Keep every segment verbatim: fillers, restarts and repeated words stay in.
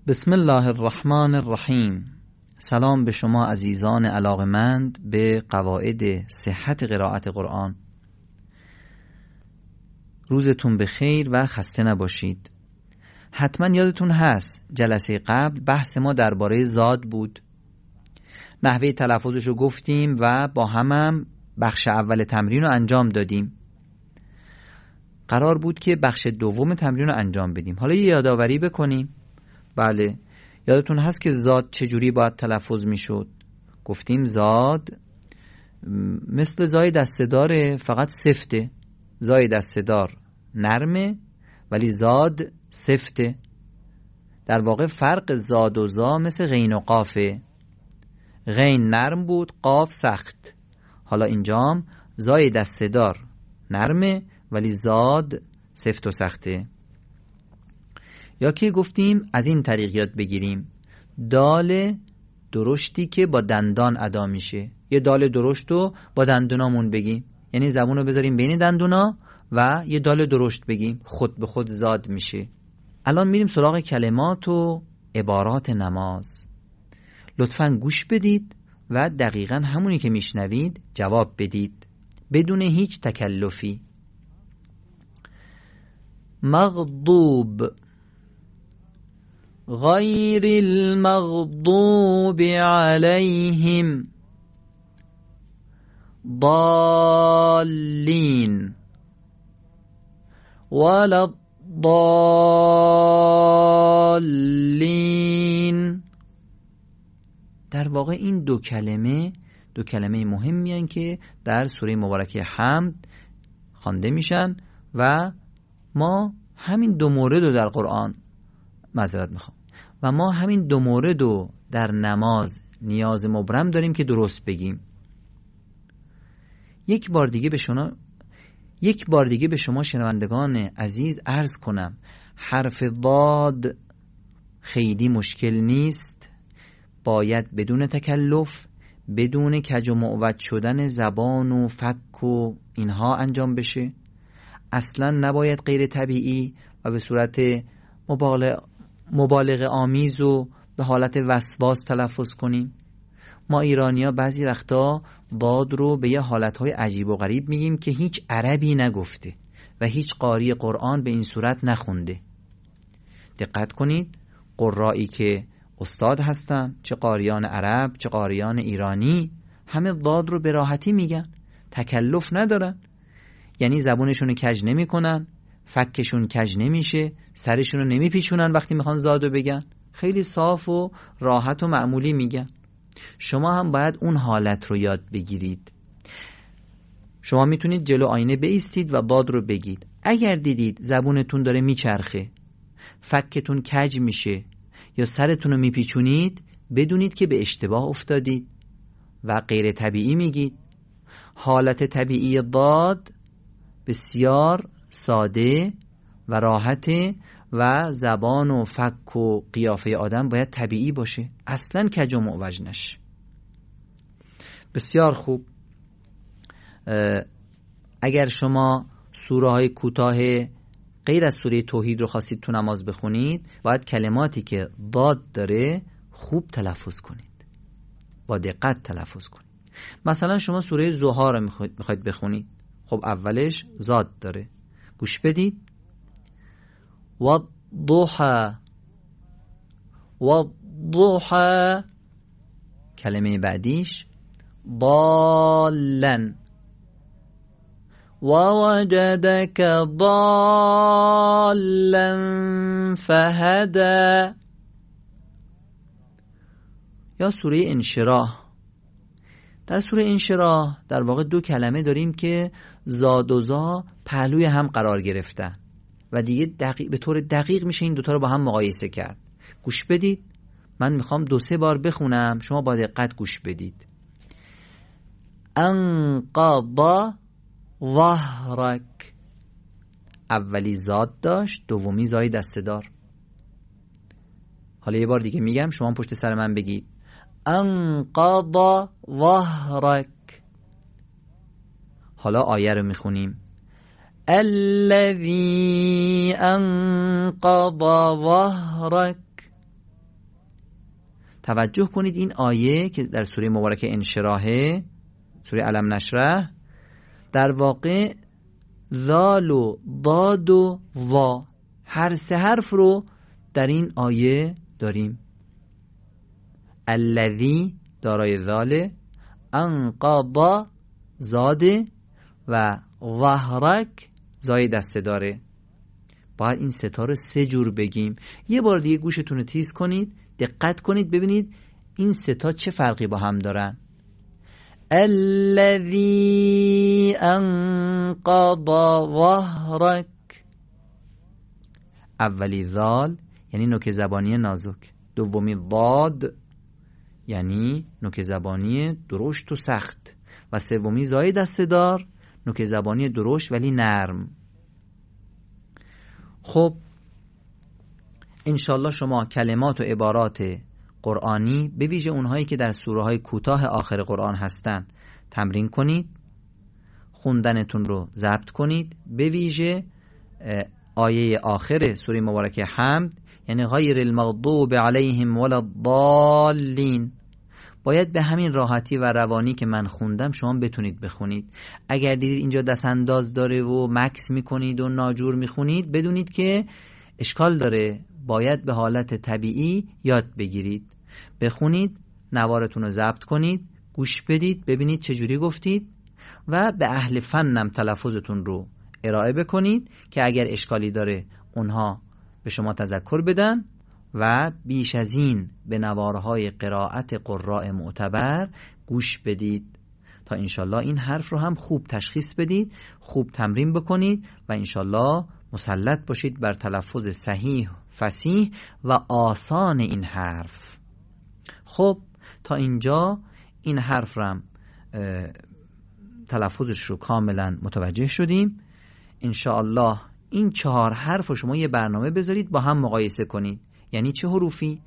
بسم الله الرحمن الرحیم. سلام به شما عزیزان علاقمند به قواعد صحت قرائت قرآن. روزتون بخیر و خسته نباشید. حتما یادتون هست جلسه قبل بحث ما درباره زاد بود. نحوه تلفظش رو گفتیم و با همم بخش اول تمرین رو انجام دادیم. قرار بود که بخش دوم تمرین رو انجام بدیم. حالا یه یادآوری بکنیم. بله، یادتون هست که زاد چجوری باید تلفظ می شد؟ گفتیم زاد مثل زای دسته‌داره، فقط سفته. زای دسته‌دار نرمه ولی زاد سفته. در واقع فرق زاد و زا مثل غین و قافه. غین نرم بود، قاف سخت. حالا اینجام زای دسته‌دار نرمه ولی زاد سفت و سخته. یا که گفتیم از این طریق یاد بگیریم دال درشتی که با دندان ادا میشه. یه دال درشت رو با دندونامون بگیم، یعنی زبون رو بذاریم بین دندونا و یه دال درشت بگیم، خود به خود زاد میشه. الان میریم سراغ کلمات و عبارات نماز. لطفاً گوش بدید و دقیقاً همونی که میشنوید جواب بدید بدون هیچ تکلفی. مغضوب، غیر المغضوب علیهم، ضالین، ولا الضالین. در واقع این دو کلمه دو کلمه مهمی هستند که در سوره مبارکه حمد خوانده میشن و ما همین دو مورد رو در قرآن معذرت میخوام و ما همین دو مورد رو در نماز نیاز مبرم داریم که درست بگیم. یک بار دیگه به شما یک بار دیگه به شما شنوندگان عزیز عرض کنم حرف ضاد خیلی مشکل نیست، باید بدون تکلف، بدون کج و معوج شدن زبان و فک و اینها انجام بشه. اصلا نباید غیر طبیعی و به صورت مبالغه مبالغه آمیز و به حالت وسواس تلفظ کنیم. ما ایرانی‌ها بعضی وقتا ضاد رو به یه حالتهای عجیب و غریب میگیم که هیچ عربی نگفته و هیچ قاری قرآن به این صورت نخونده. دقت کنید، قرایی که استاد هستن، چه قاریان عرب چه قاریان ایرانی، همه ضاد رو به راحتی میگن، تکلف ندارن. یعنی زبونشون رو کج نمی کنن، فکشون کج نمیشه، سرشون رو نمیپیچونن وقتی میخوان زادو بگن، خیلی صاف و راحت و معمولی میگن. شما هم باید اون حالت رو یاد بگیرید. شما میتونید جلو آینه بایستید و ضاد رو بگید. اگر دیدید زبونتون داره میچرخه، فکتون کج میشه یا سرتون رو میپیچونید، بدونید که به اشتباه افتادید و غیر طبیعی میگید. حالت طبیعی ضاد بسیار ساده و راحته و زبان و فک و قیافه آدم باید طبیعی باشه، اصلا کج و معوج نشه. بسیار خوب. اگر شما سوره های کوتاه غیر از سوره توحید رو خواستید تو نماز بخونید، باید کلماتی که ضاد داره خوب تلفظ کنید، با دقت تلفظ کنید. مثلا شما سوره ضحی رو میخواید بخونید، خب اولش زاد داره، گوش بدید. والضحى، والضحى. کلمه بعدیش ضالا، ووجدك ضالا فهدى. یا سوره انشراح. در سوره انشراح در واقع دو کلمه داریم که زاد و زا پهلوی هم قرار گرفتن و دیگه دقیق به طور دقیق میشه این دوتا رو با هم مقایسه کرد. گوش بدید، من میخوام دو سه بار بخونم، شما با دقت گوش بدید. انقض ظهرک، اولی زاد داشت، دومی زای دسته‌دار. حالا یه بار دیگه میگم، شما پشت سر من بگید. انقض ظهرک. حالا آیه رو میخونیم. الذي انقض ظهرك. توجه کنید این آیه که در سوره مبارکه انشراحه، سوره علم نشرح، در واقع ذال و ضاد و وا هر سه حرف رو در این آیه داریم. الذی دارای ذاله، انقض زاده و ظهرک زای دسته داره. باید این ستا رو سه جور بگیم. یه بار دیگه گوشتون رو تیز کنید، دقت کنید ببینید این ستا چه فرقی با هم دارن. الذی انقض ظهرک، اولی ذال یعنی نوک زبانی نازک، دومی ضاد یعنی نوک زبانی درشت و سخت، و سومی زای دسته دار نوک زبانی درشت ولی نرم. خب انشالله شما کلمات و عبارات قرآنی به ویژه اونهایی که در سوره های کوتاه آخر قرآن هستن تمرین کنید، خوندنتون رو ضبط کنید. به ویژه آیه آخر سوره مبارکه حمد یعنی غیر المغضوب علیهم ولا الضالین، باید به همین راحتی و روانی که من خوندم شما بتونید بخونید. اگر دیدید اینجا دست انداز داره و مکس میکنید و ناجور میخونید، بدونید که اشکال داره، باید به حالت طبیعی یاد بگیرید. بخونید، نوارتون رو ضبط کنید، گوش بدید، ببینید چجوری گفتید و به اهل فنم تلفظتون رو ارائه بکنید که اگر اشکالی داره اونها به شما تذکر بدن و بیش از این به نوارهای قرائت قراء معتبر گوش بدید تا انشالله این حرف رو هم خوب تشخیص بدید، خوب تمرین بکنید و انشالله مسلط باشید بر تلفظ صحیح، فصیح و آسان این حرف. خب تا اینجا این حرف رو تلفظش رو کاملا متوجه شدیم. انشاءالله این چهار حرف رو شما یه برنامه بذارید با هم مقایسه کنید. یعنی چه حروفی؟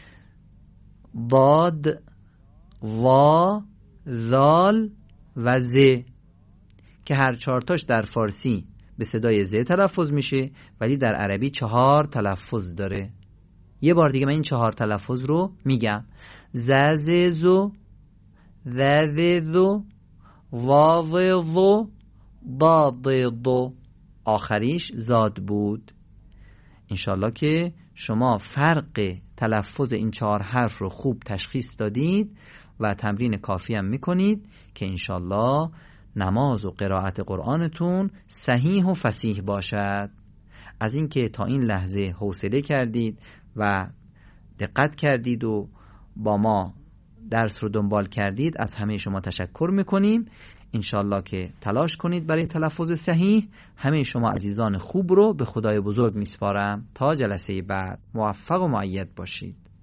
ضاد، وا، ذال و ز که هر چهارتاش در فارسی به صدای ز تلفظ میشه ولی در عربی چهار تلفظ داره. یه بار دیگه من این چهار تلفظ رو میگم: ز ز زو، ذ ذ ذو، واو ذو، ضاد ضو. آخریش زاد بود. انشالله که شما فرق تلفظ این چهار حرف رو خوب تشخیص دادید و تمرین کافی هم میکنید که انشالله نماز و قرائت قرآنتون صحیح و فصیح باشد. از اینکه تا این لحظه حوصله کردید و دقت کردید و با ما درس رو دنبال کردید، از همه شما تشکر میکنیم. انشالله که تلاش کنید برای تلفظ صحیح. همه شما عزیزان خوب رو به خدای بزرگ میسپارم. تا جلسه بعد موفق و مؤید باشید.